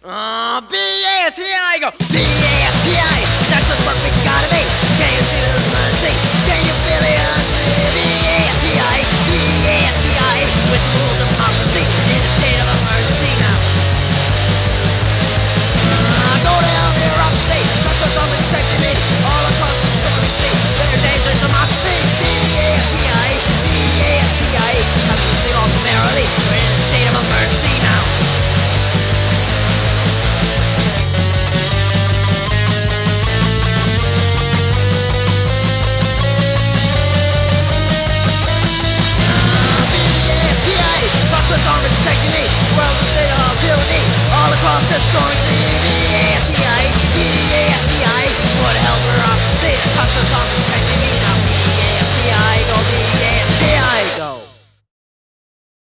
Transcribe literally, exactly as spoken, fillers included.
Uh, B A S T I, go B A S T I. That's the perfect gotta be. Can you see the emergency? Can you feel the urgency? B A S T I, B A S T I. With the rules of democracy in a state of emergency now. Uh, go to hell, bureaucracy. That's the government protecting me all across the stormy sea. There's danger to democracy. B A S T I, B A S T I. Have to stay all summarily. We're in a state of emergency now. Protecting me, world's a state of tyranny all across the stormy sea. B A S T I, B A S T I. What the hell, we're off the state, across the